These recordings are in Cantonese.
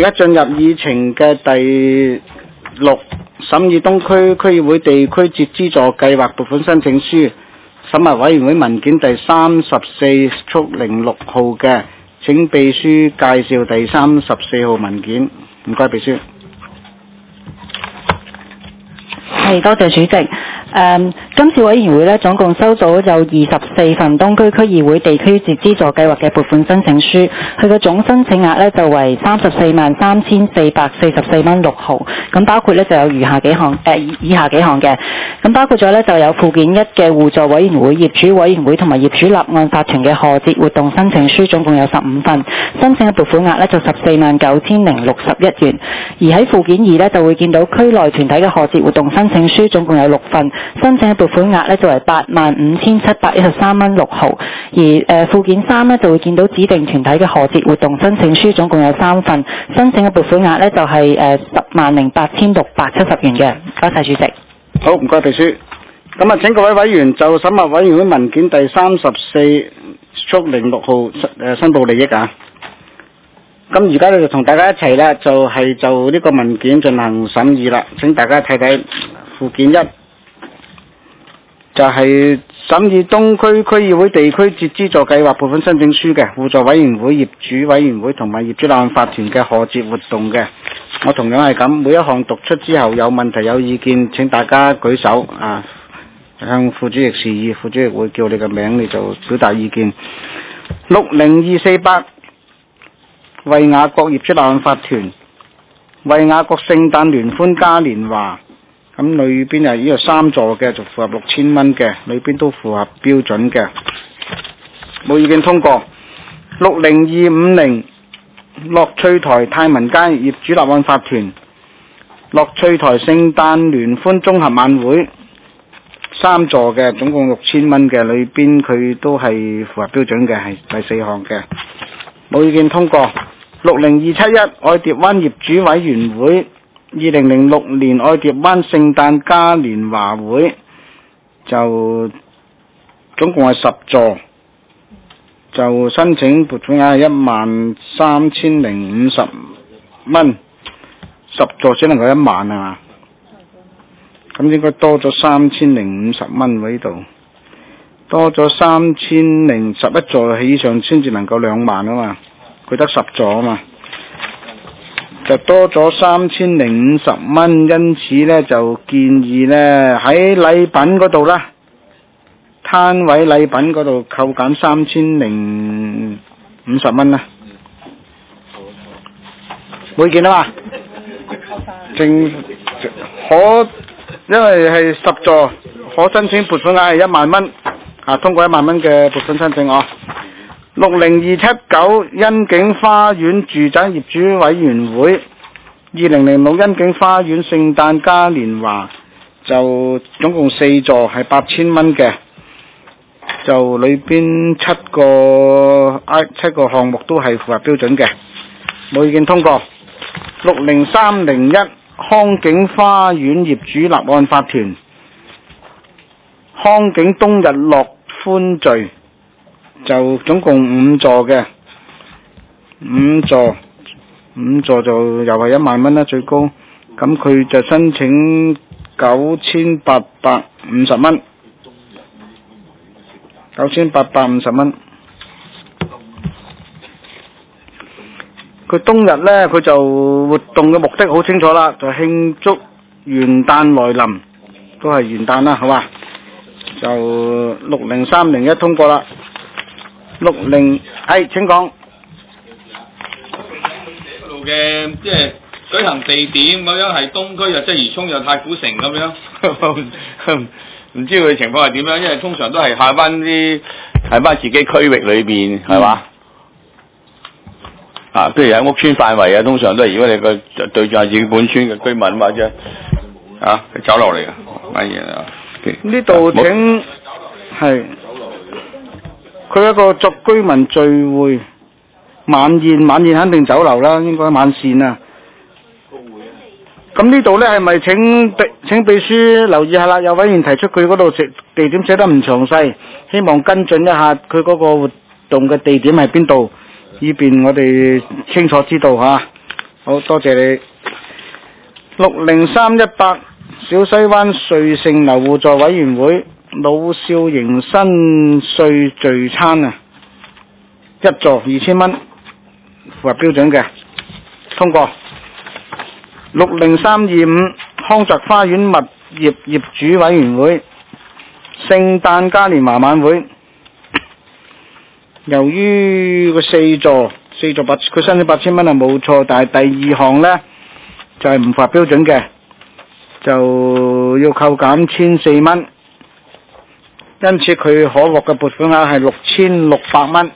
而家進入議程嘅第6審議東區區議會地區節資助計劃撥款申請書，審核委員會文件第34/06號嘅，請秘書介紹第34號文件。唔該，秘書。 係，多謝主席。今次委員會咧總共收到有24份東區區議會地區節資助計劃嘅撥款申請書，佢嘅總申請額咧就為343444蚊6毫。咁包括咧就有以下幾項嘅，咁包括咗咧就有附件1嘅互助委員會、業主委員會同埋業主立案法團嘅賀節活動申請書，總共有15份，申請嘅撥款額咧就149061元。而喺附件2咧就會見到區內團體嘅賀節活動申請書，總共有6份。申請嘅撥款額咧就為85713蚊6毫，而附件3咧就會見到指定團體嘅賀節活動申請書，總共有3份，申請嘅撥款額咧就係108670元嘅。多謝主席。 好，唔該秘書。咁啊，請各位委員就審核委員會文件第34/06號申報利益啊。咁而家咧就同大家一齊咧就呢個文件進行審議啦。請大家睇睇附件1。就係審議東區區議會地區節資助計劃撥款申請書嘅互助委員會、業主委員會同埋業主立案法團嘅賀節活動嘅。我同樣係咁，每一項讀出之後有問題有意見，請大家舉手啊，向副主席示意，副主席會叫你嘅名，你就表達意見。60248惠雅閣業主立案法團，惠雅閣聖誕聯歡嘉年華。咁裏邊呢個3座嘅就符合6000蚊嘅，裏邊都符合標準嘅，冇意見通過。60250樂翠台泰民街業主立案法團，樂翠台聖誕聯歡綜合晚會3座嘅，總共6000蚊嘅，裏邊佢都係符合標準嘅，係第4項嘅，冇意見通過。60271愛蝶灣業主委員會2006年愛蝶灣聖誕嘉年華會，就總共係10座，就申請撥款額13050蚊，10座只能夠1萬係嘛？咁應該多咗3050蚊喎，呢度多咗3011座以上先至能夠2萬啊嘛，佢得10座啊嘛。就多咗3050蚊，因此呢就建議呢喺禮品嗰度啦，攤位禮品嗰度扣減3050蚊啦。冇意見啊嘛？因為係10座，可申請撥款額係1萬蚊，通過1萬蚊嘅撥款申請哦。60279欣景花園住宅業主委員會2006欣景花園聖誕嘉年華，就總共4座係8000蚊嘅，就裏邊7個項目都係符合標準嘅，冇意見通過。60301康景花園業主立案法團，康景冬日樂歡聚，就總共5座嘅，5座就又係1萬蚊啦最高，咁佢就申請9850蚊，9850蚊。佢冬日呢，佢就活動嘅目的好清楚啦，就慶祝元旦來臨，都係元旦啦，好嘛？就60301通過啦。請講。 嗰度嘅即係舉行地點咁樣係東區又鰂魚涌又太古城咁樣，唔知佢情況係點樣，因為通常都係喺翻自己區域裏邊係嘛？譬如喺屋村範圍通常都係如果你個對象係自己本村嘅居民或者走落嚟嘅乜嘢啊？ 呢度請係佢一個作居民聚會晚宴肯定酒樓啦，應該晚膳啊。咁呢度呢係咪請秘書留意下啦？有委員提出佢嗰度地點寫得唔詳細，希望跟進一下佢嗰個活動嘅地點係邊度，以便我哋清楚知道嚇。 好多謝你。60318小西灣瑞盛樓互助委員會老少迎新歲聚餐啊，一座2000蚊，符合標準嘅，通過。60325康澤花園物業業主委員會聖誕嘉年華晚會，由於個四座佢申請8000蚊係冇錯，但係第二項呢就係唔符合標準嘅，就要扣減1400蚊，因此佢可獲嘅撥款額係6600蚊，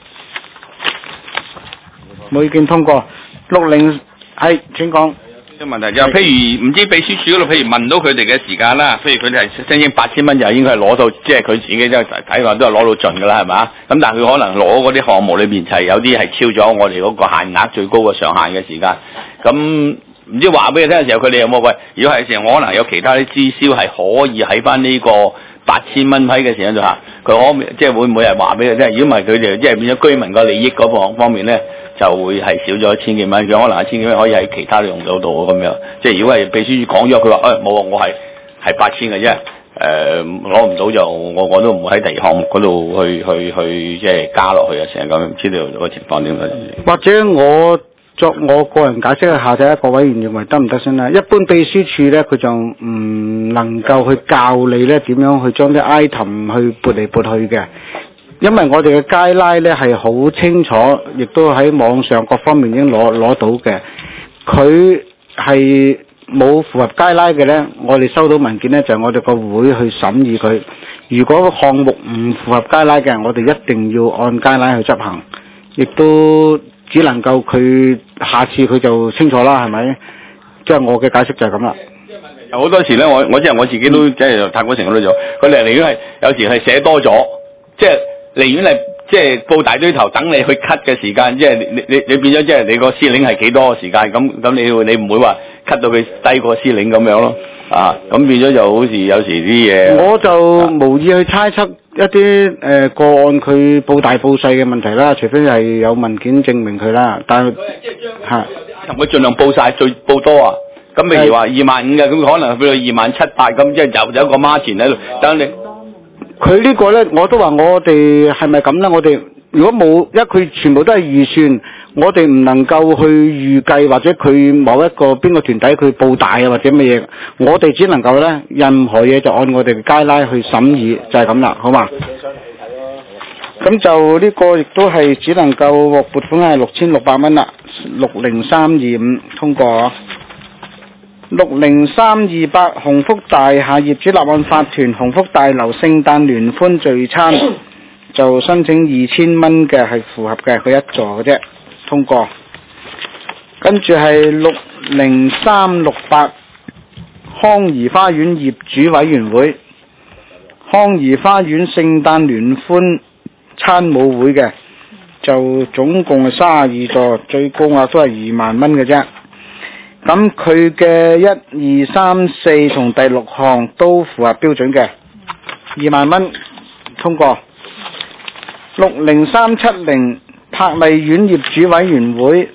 冇意見通過。60係請講。 個問題就譬如唔知秘書處嗰度，譬如問到佢哋嘅時間啦，譬如佢哋係申請8000蚊，就應該係攞到，即係佢自己都睇話都係攞到盡㗎啦，係嘛？咁但係佢可能攞嗰啲項目裏邊就係有啲係超咗我哋嗰個限額最高嘅上限嘅時間。咁唔知話俾佢聽嘅時候，佢哋有冇喂？如果係時候，我可能有其他啲支銷係可以喺翻呢個8000蚊批嘅時間度嚇，佢即係會唔會係話俾佢聽？如果唔係佢哋即係變咗居民個利益嗰方面咧，就會係少咗1000幾蚊，佢可能1000幾蚊可以喺其他用到度咁樣。即係如果係秘書處講咗，佢話冇我係8000嘅啫，攞唔到就我都唔會喺第二項目嗰度去即係加落去啊，成日咁唔知道個情況點樣。 或者我作我個人解釋一下，第一個委員認為得唔得先啦？一般秘書處咧，佢就唔能夠去教你咧點樣去將啲 item 去撥嚟撥去嘅。因為我哋嘅街拉咧係好清楚，亦都喺網上各方面已經攞到嘅。佢係冇符合街拉嘅咧，我哋收到文件咧就係我哋個會去審議佢。如果項目唔符合街拉嘅，我哋一定要按街拉去執行，亦都只能夠佢下次佢就清楚啦，係咪？即係我嘅解釋就係咁啦。 好多時咧，我即係我自己都即係太古城嗰度做，佢哋寧願係有時係寫多咗，即係寧願係即係報大堆頭等你去 cut 嘅時間，即係你變咗即係你個司令係幾多個時間，咁你唔會話 cut 到佢低過司令咁樣咯，咁變咗就好似有時啲嘢。我就無意去猜測一啲個案佢報大報細嘅問題啦，除非係有文件證明佢啦，但係嚇同佢盡量報晒最報多啊。咁譬如話25000嘅，咁可能去到27800，咁即係有一個孖錢喺度等你。佢呢個咧，我都話我哋係咪咁咧？我哋如果冇，因為佢全部都係預算，我哋唔能夠去預計或者佢某一個邊個團體佢報大啊或者乜嘢，我哋只能夠咧任何嘢就按我哋嘅街拉去審議，就係咁啦，好嘛？咁就呢個亦都係只能夠獲撥款係6600蚊啦，60325通過。60328鴻福大廈業主立案法團鴻福大樓聖誕聯歡聚餐就申請2000蚊嘅係符合嘅，佢一座嘅啫，通過。跟住係60368康怡花園業主委員會康怡花園聖誕聯歡餐舞會嘅，就總共係32座，最高額都係20000蚊嘅啫。咁佢嘅1、2、3、4同第6項都符合標準嘅，20000蚊通過。60370柏麗苑業主委員會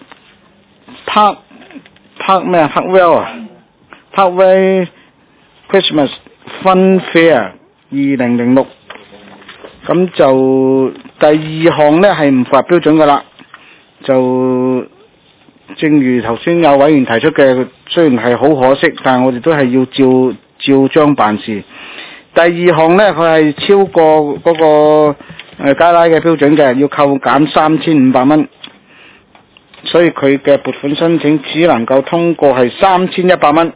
Parkway Christmas Fun Fair 2006，咁就第2項呢係唔符合標準噶啦，就正如頭先有委員提出嘅，雖然係好可惜，但係我哋都係要照章辦事。第2項呢，佢係超過嗰個街拉嘅標準嘅，要扣減3500蚊，所以佢嘅撥款申請只能夠通過係3100蚊。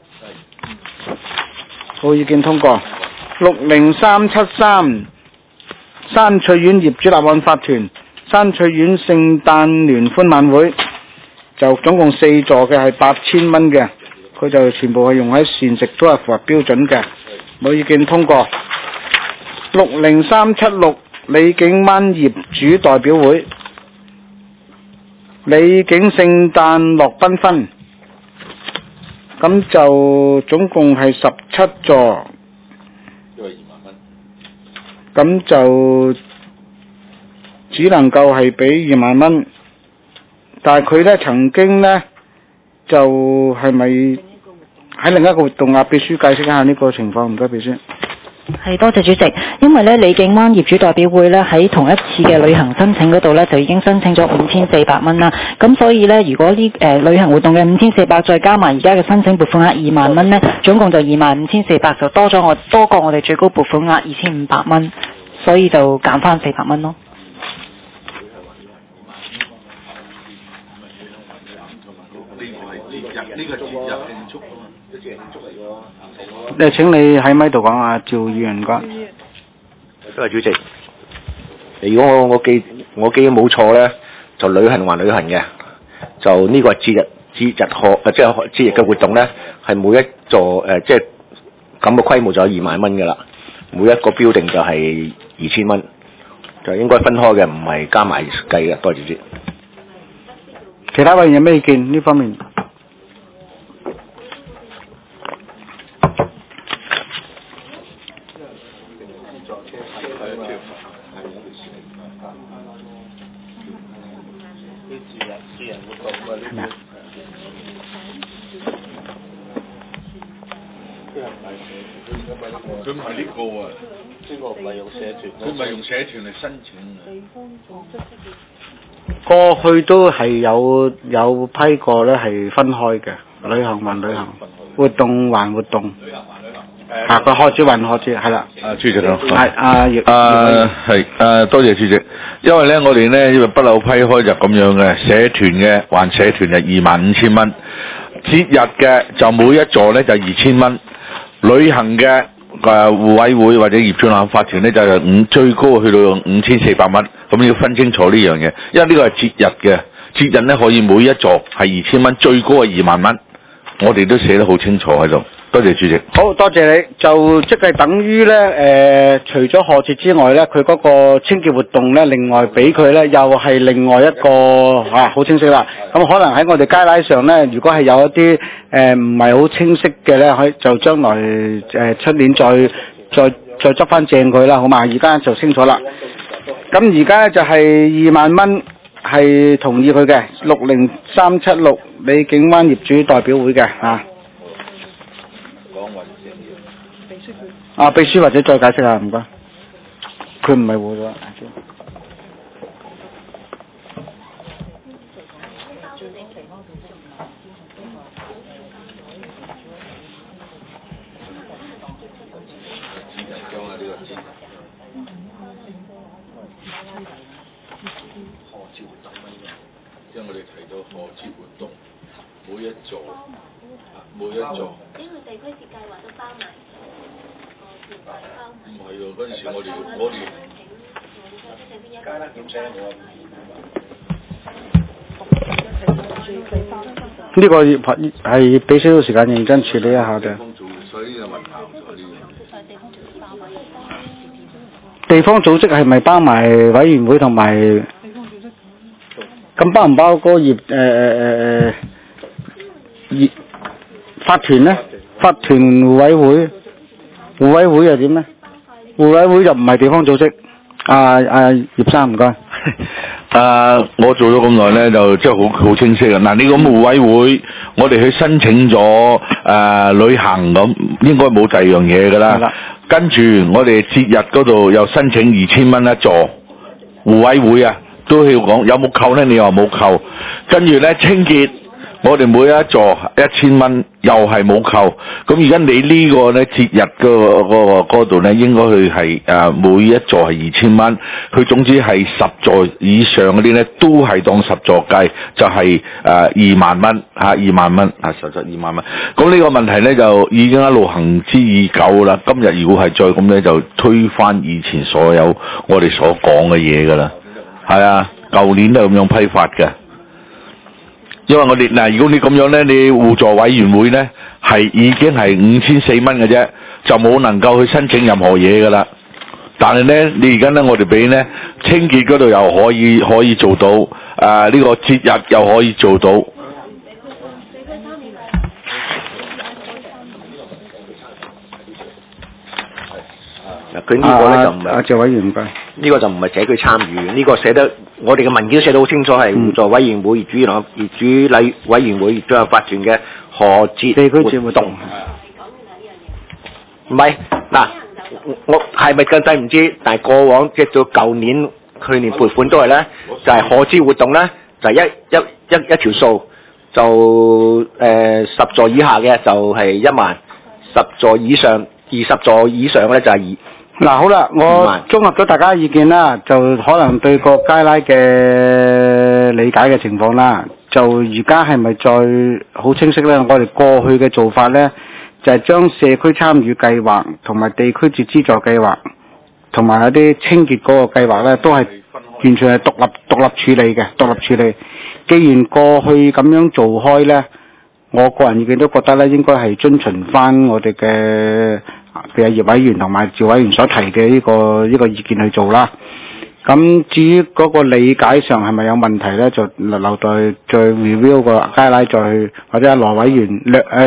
冇意見通過。60373山翠苑業主立案法團山翠苑聖誕聯歡晚會。就總共4座嘅係8000蚊嘅，佢就全部係用喺膳食，都係符合標準嘅，冇意見通過。60376李景灣業主代表會李景聖誕樂繽紛，咁就總共係17座，咁就只能夠係俾20000蚊。但係佢咧曾經咧就係咪喺另一個活動啊？秘書解釋一下呢個情況，唔該秘書。 係，多謝主席。因為咧，李景灣業主代表會咧喺同一次嘅旅行申請嗰度咧，就已經申請咗5400蚊啦。咁所以咧，如果呢旅行活動嘅5400再加埋而家嘅申請撥款額2萬蚊咧，總共就25400，就多過我哋最高撥款額2500蚊，所以就減翻400蚊咯。 呢個節日慶祝啊嘛，一節慶祝嚟㗎。 請你喺咪度講啊，趙議員講。 多謝主席。如果我記憶冇錯咧，就旅行還旅行嘅，就呢個節日即係節日嘅活動咧，係每一座即係咁嘅規模就有2萬蚊㗎啦，每一個標定就係2000蚊，就應該分開嘅，唔係加埋計嘅。多謝主席。 其他委員有咩意見呢方面？ 佢唔係呢個啊，呢個唔係用社團，佢唔係用社團嚟申請嘅。 過去都係有批過咧，係分開嘅，旅行還旅行，活動還活動。個開支還開支，係啦。 主席啊， 係係多謝主席。因為咧，我哋咧因為不嬲批開就咁樣嘅，社團嘅還社團就25000蚊，節日嘅就每一座咧就2000蚊，旅行嘅互委會或者業主立案法團咧就最高去到5400蚊，咁要分清楚呢樣嘢，因為呢個係節日嘅，節日咧可以每一座係2000蚊，最高係2萬蚊，我哋都寫得好清楚喺度。多謝主席。 好多謝你，就即係等於咧除咗賀節之外咧，佢嗰個清潔活動咧，另外俾佢咧又係另外一個好清晰啦。咁可能喺我哋街拉上咧，如果係有一啲唔係好清晰嘅咧，可以就將來出年再執翻正佢啦，好嘛？而家就清楚啦。咁而家就係2萬蚊係同意佢嘅60376李景灣業主代表會嘅秘書或者再解釋下，唔該。佢唔係會咗。 因為我哋提到賀節活動，每一座。因為地區設計劃都包埋。 唔係喎，嗰陣時我哋呢個係俾少少時間認真處理一下嘅。地方組織係咪包埋委員會同埋？咁包唔包嗰個法團呢？法團互委會？互委會又點呢？互委會就唔係地方組織。葉生唔該。 我做咗咁耐咧，就即係好清晰啦。嗱，呢個互委會，我哋去申請咗旅行咁，應該冇第二樣嘢噶啦。跟住我哋節日嗰度又申請2000蚊一座，互委會啊都要講有冇扣咧？你又冇扣。跟住咧清潔。我哋每一座1000蚊，又係冇扣。咁而家你呢個咧節日嗰度咧，應該佢係每一座係2000蚊。佢總之係10座以上嗰啲咧，都係當10座計，就係2萬蚊2萬蚊實質2萬蚊。咁呢個問題咧就已經一路行之已久啦。今日如果係再咁咧，就推翻以前所有我哋所講嘅嘢噶啦。係啊，舊年都係咁樣批發嘅。因為我哋嗱，如果你咁樣咧，你互助委員會咧係已經係5400蚊嘅啫，就冇能夠去申請任何嘢噶啦。但係咧，你而家咧，我哋俾咧清潔嗰度又可以做到，呢個節日又可以做到。 佢呢個咧就唔係謝委員唔該。 呢個就唔係社區參與，呢個寫得我哋嘅文件寫得好清楚，係互助委員會、業主禮委員會、業主立案法團嘅賀節地區節活動。 唔係嗱，我係咪更細唔知，但係過往即係到舊年、去年撥款都係咧，就係賀節活動咧，就係一條數，就10座以下嘅就係1萬，10座以上、20座以上咧就係嗱，好啦，我綜合咗大家意見啦，就可能對個街拉嘅理解嘅情況啦，就而家係咪再好清晰咧？我哋過去嘅做法咧，就係將社區參與計劃同埋地區節資助計劃同埋有啲清潔嗰個計劃咧，都係完全係獨立處理嘅，獨立處理。既然過去咁樣做開咧，我個人意見都覺得咧，應該係遵循翻我哋嘅譬如葉委員同埋趙委員所提嘅呢個意見去做啦。咁至於嗰個理解上係咪有問題咧，就留待再 review 個街拉再去，或者羅委員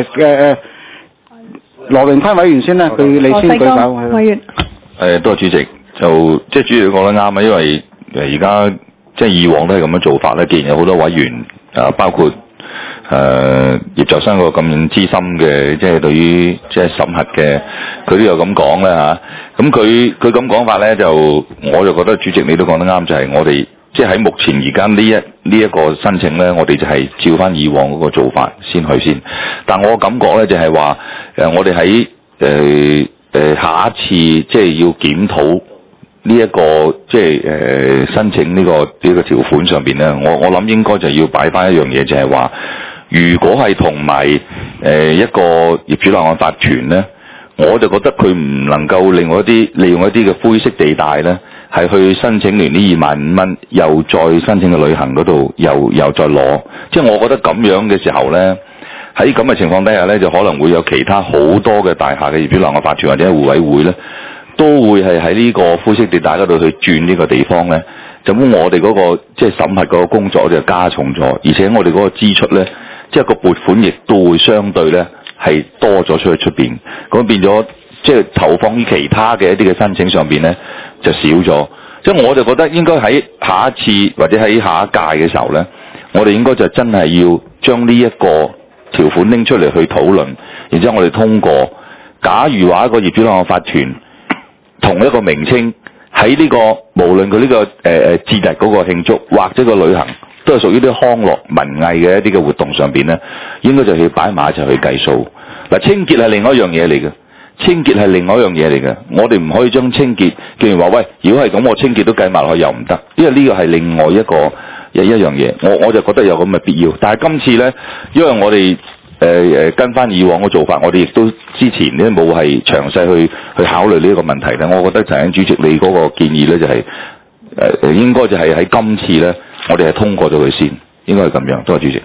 羅榮坤委員先啦，你先舉手。 委員。多謝主席，就即係主席講得啱啊，因為而家即係以往都係咁樣做法咧。既然有好多委員包括葉就生個咁資深嘅，即係對於即係審核嘅，佢都有咁講咧嚇。咁佢咁講法咧，就我就覺得主席你都講得啱，就係我哋即係喺目前而家呢一個申請咧，我哋就係照翻以往嗰個做法先去先。但我感覺咧就係話我哋喺下一次即係要檢討呢一個即係申請呢個條款上邊咧，我諗應該就要擺翻一樣嘢，就係話如果係同埋一個業主立案法團咧，我就覺得佢唔能夠利用一啲嘅灰色地帶咧，係去申請完呢25,000蚊，又再申請嘅旅行嗰度又再攞。即係我覺得咁樣嘅時候咧，喺咁嘅情況底下咧，就可能會有其他好多嘅大廈嘅業主立案法團或者互委會咧，都會係喺呢個灰色地帶嗰度去轉呢個地方咧。就咁我哋嗰個即係審核嗰個工作就加重咗，而且我哋嗰個支出咧，即係個撥款亦都會相對咧係多咗出邊，咁變咗即係投放於其他嘅一啲嘅申請上邊咧就少咗。即係我就覺得應該喺下一次或者喺下一屆嘅時候咧，我哋應該就真係要將呢一個條款拎出嚟去討論，然之後我哋通過。假如話一個業主立案法團同一個名稱喺呢個無論佢呢個節日嗰個慶祝或者個旅行，都係屬於啲康樂文藝嘅一啲嘅活動上邊咧，應該就要擺埋一齊去計數。嗱，清潔係另外一樣嘢嚟嘅，清潔係另外一樣嘢嚟嘅。我哋唔可以將清潔，既然話喂，如果係咁，我清潔都計埋落去又唔得，因為呢個係另外一樣嘢。我就覺得有咁嘅必要。但係今次咧，因為我哋跟翻以往嘅做法，我哋亦都之前咧冇係詳細去考慮呢一個問題咧。我覺得陳主席你嗰個建議咧就係應該就係喺今次咧，我哋係通過咗佢先，應該係咁樣。多謝主席。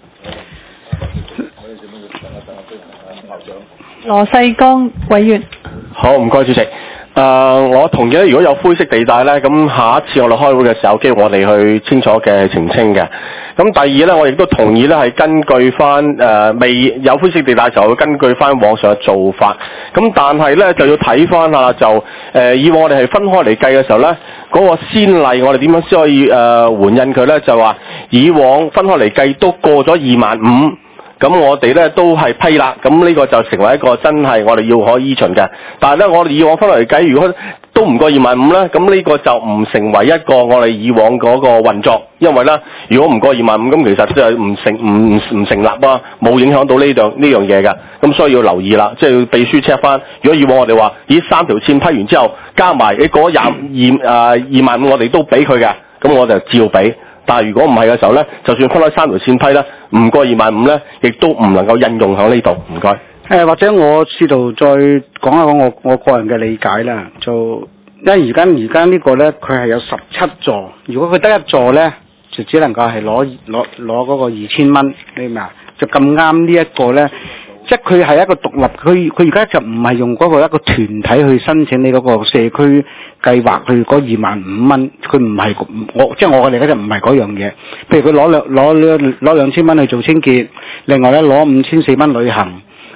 羅世光委員。 好，唔該主席。我同意咧，如果有灰色地帶咧，咁下一次我哋開會嘅時候，機會我哋去清楚嘅澄清嘅。咁第二咧，我亦都同意咧，係根據翻未有灰色地帶嘅時候，會根據翻往上嘅做法。咁但係咧就要睇翻下就以往我哋係分開嚟計嘅時候咧，嗰個先例我哋點樣先可以援引佢咧？就話以往分開嚟計都過咗25,000。咁我哋咧都係批啦，咁呢個就成為一個真係我哋要可依循嘅。但係咧，我哋以往分嚟計，如果都唔過25,000咧，咁呢個就唔成為一個我哋以往嗰個運作，因為咧，如果唔過25,000，咁其實即係唔成立啊，冇影響到呢樣嘢嘅。咁所以要留意啦，即係要秘書 check 翻。如果以往我哋話，咦3條線批完之後，加埋你嗰25,000，我哋都俾佢嘅，咁我就照俾。但係如果唔係嘅時候咧，就算分開3條線批咧，唔過25,000咧，亦都唔能夠應用喺呢度。唔該。 或者我試圖再講一講我個人嘅理解啦。就因為而家呢個咧，佢係有17座，如果佢得1座咧，就只能夠係攞嗰個2,000蚊，你明唔明啊？就咁啱呢一個咧。即係佢係一個獨立，佢而家就唔係用嗰個一個團體去申請你嗰個社區計劃去嗰25,000蚊，佢唔係我哋嗰就唔係嗰樣嘢。譬如佢攞2,000蚊去做清潔，另外咧攞5,400蚊旅行，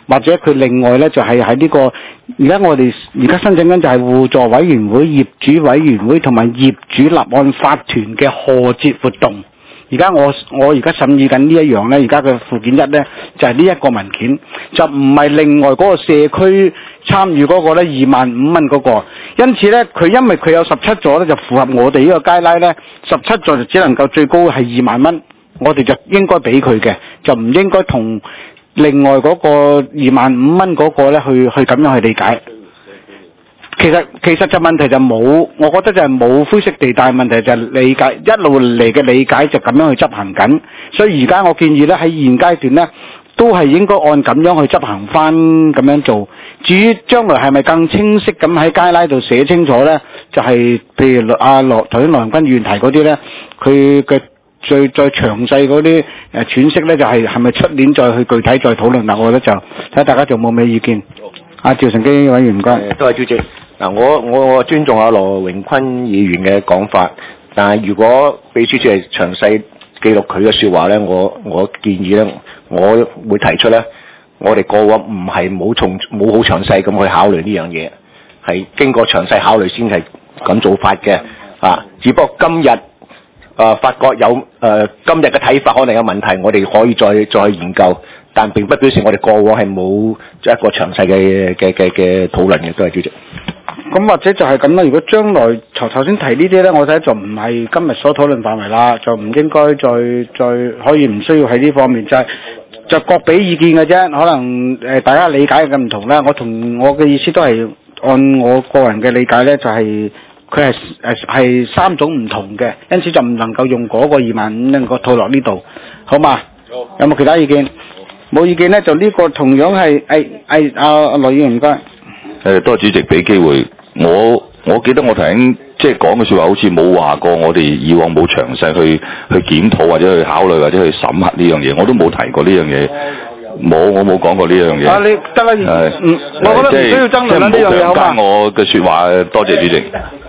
或者佢另外咧就係喺呢個而家我哋而家申請緊就係互助委員會、業主委員會同埋業主立案法團嘅賀節活動。而家我而家審議緊呢一樣咧，而家嘅附件一咧就係呢一個文件，就唔係另外嗰個社區參與嗰個咧25,000蚊嗰個。因此咧，因為佢有17座咧，就符合我哋呢個街拉咧，17座就只能夠最高係20,000蚊，我哋就應該俾佢嘅，就唔應該同另外嗰個25,000蚊嗰個咧去咁樣去理解。其實就問題就冇，我覺得就係冇灰色地帶，問題就係理解一路嚟嘅理解就咁樣去執行緊，所以而家我建議咧喺現階段咧都係應該按咁樣去執行翻咁樣做。至於將來係咪更清晰咁喺街拉度寫清楚咧，就係、譬如頭先羅仁君議員提嗰啲咧，佢嘅再詳細嗰啲詮釋咧，就係咪出年再去具體再討論啦？我覺得就睇大家仲冇咩意見。趙成基委員唔該。 多謝主席。嗱，我尊重阿羅榮坤議員嘅講法，但係如果秘書處係詳細記錄佢嘅説話咧，我建議咧，我會提出咧，我哋過往唔係冇好詳細咁去考慮呢樣嘢，係經過詳細考慮先係咁做法嘅。只不過今日發覺有今日嘅睇法可能有問題，我哋可以再研究，但並不表示我哋過往係冇一個詳細嘅討論嘅。多謝主席。 咁或者就係咁啦。如果將來頭先提呢啲咧，我睇就唔係今日所討論範圍啦，就唔應該再可以唔需要喺呢方面，就各俾意見嘅啫。可能大家理解嘅唔同啦。我嘅意思都係按我個人嘅理解咧，就係佢係3種唔同嘅，因此就唔能夠用嗰個25,000蚊個套落呢度，好嘛？有冇其他意見？冇意見咧，就呢個同樣係阿羅議員唔該。 多謝主席俾機會。我記得我頭先即係講嘅説話，好似冇話過我哋以往冇詳細去檢討或者去考慮或者去審核呢樣嘢，我都冇提過呢樣嘢。我冇講過呢樣嘢。 你得啦，我覺得唔需要爭論啦呢樣嘢，好嘛？ 加我嘅説話，多謝主席。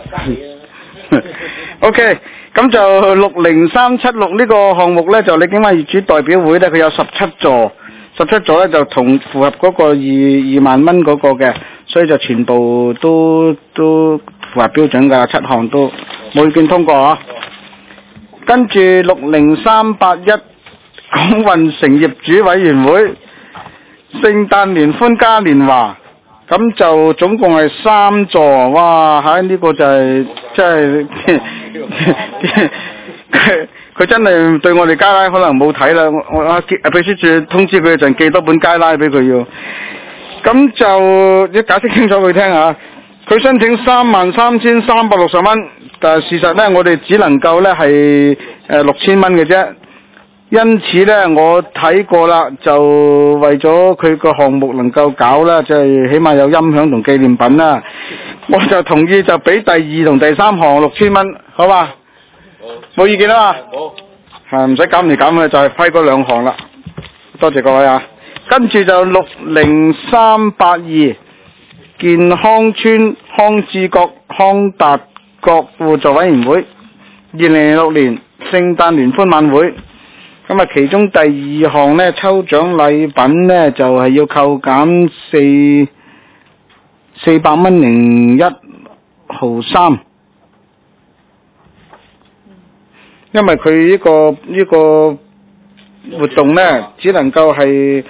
OK，咁就60376呢個項目咧，就李景華業主代表會咧，佢有17座。17座咧就同符合嗰個2萬蚊嗰個嘅，所以就全部都符合標準㗎，7項都冇意見通過啊。跟住60381港運城業主委員會聖誕聯歡嘉年華，咁就總共係3座，哇！呢個就係真係佢真係對我哋街拉可能冇睇啦，我秘書處通知佢一陣寄多本街拉俾佢要，咁就要解釋清楚佢聽下。佢申請33,360蚊，但係事實咧我哋只能夠咧係6,000蚊嘅啫。因此咧我睇過啦，就為咗佢個項目能夠搞啦，即係起碼有音響同紀念品啦，我就同意就俾第2同第3項6,000蚊，好嘛？冇意見啦嘛，係唔使減嚟減去，就係批嗰2項啦。多謝各位啊。跟住就60382健康村康智國康達國互助委員會2006年聖誕聯歡晚會。咁啊，其中第2項呢，抽獎禮品呢，就係要扣減400蚊01毫3。因為佢呢個活動咧，只能夠係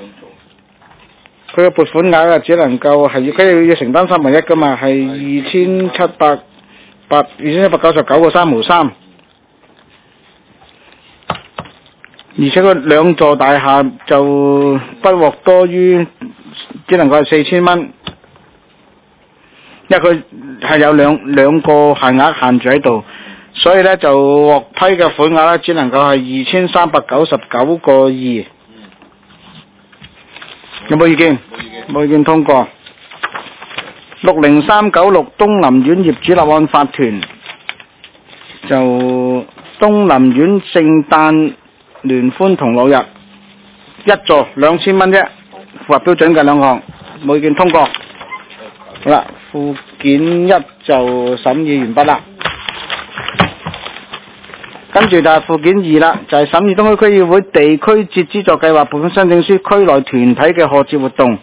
佢嘅撥款額啊，只能夠係佢要承擔1/3噶嘛，係2799個3毫3，而且佢2座大廈就不獲多於，只能夠係4,000蚊，因為佢係有兩個限額限住喺度。所以咧就獲批嘅款額咧，只能夠係2399個2。有冇意見？冇意見通過。60396東林苑業主立案法團，就東林苑聖誕聯歡同樂日1座2,000蚊啫，符合標準嘅2項，冇意見通過。好啦，附件1就審議完畢啦。 跟住就係附件2啦，就係審議東區區議會地區節資助計劃撥款申請書，區內團體嘅賀節活動。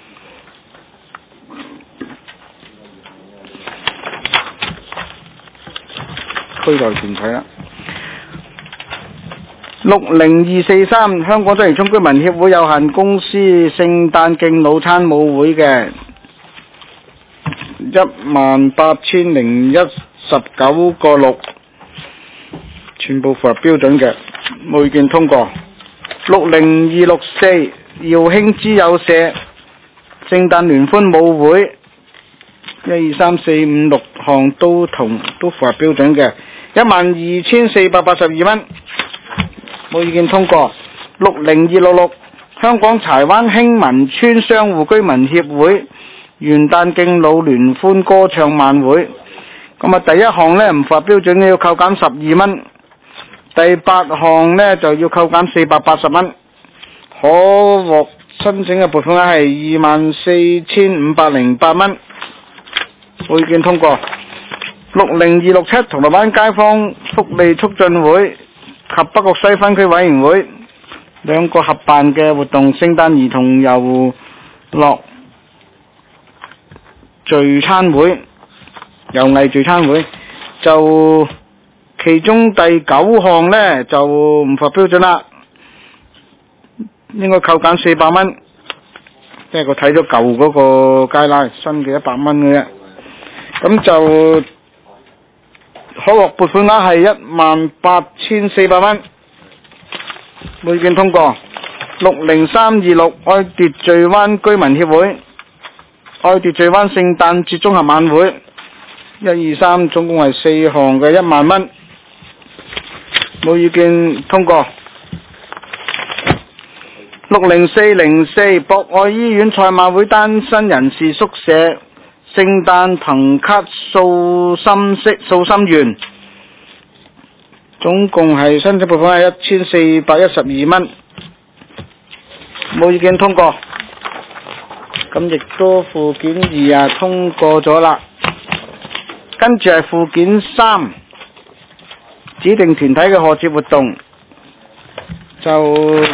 區內團體啦。60243香港鰂魚涌居民協會有限公司聖誕敬老餐舞會嘅18019個6，全部符合標準嘅，冇意見通過。60264耀興之友社聖誕聯歡舞會1、2、3、4、5、6項都符合標準嘅，12482蚊，冇意見通過。60266香港柴灣興民村商戶居民協會元旦敬老聯歡歌唱晚會，咁啊第一項呢唔符合標準，要扣減12蚊，第8項呢就要扣減480蚊，可獲申請嘅撥款額係24508蚊，冇意見通過。60267銅鑼灣街坊福利促進會及北角西分區委員會兩個合辦嘅活動，聖誕兒童遊樂聚餐會、遊藝聚餐會，就其中第9項呢就唔符合標準啦，應該扣減400蚊，即係我睇咗舊嗰個街拉，新嘅100蚊嘅啫，咁就可獲撥款額係18400蚊，冇意見通過。60326愛秩序灣居民協會愛秩序灣聖誕節綜合晚會1、2、3總共係4項嘅1萬蚊，冇意見通過。60404博愛醫院賽馬會單身人士宿舍聖誕藤卡掃心願，總共係申請撥款係1412蚊，冇意見通過。咁亦都附件2通過咗啦，跟住係附件3指定團體嘅賀節活動，就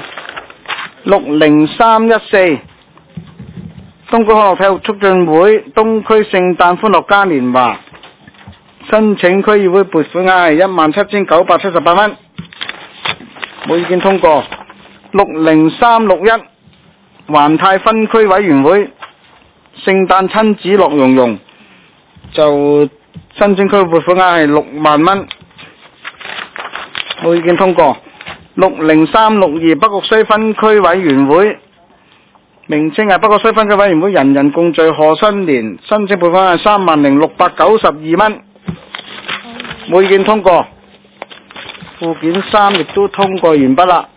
60314東區康樂體育促進會東區聖誕歡樂嘉年華，申請區議會撥款額係17978蚊，冇意見通過。60361環泰分區委員會聖誕親子樂融融，就申請區撥款額係6萬蚊，冇意見通過。60362北角西分區委員會，名稱係北角西分區委員會人人共聚賀新年，申請撥款係30692蚊，冇意見通過。附件3亦都通過完畢啦。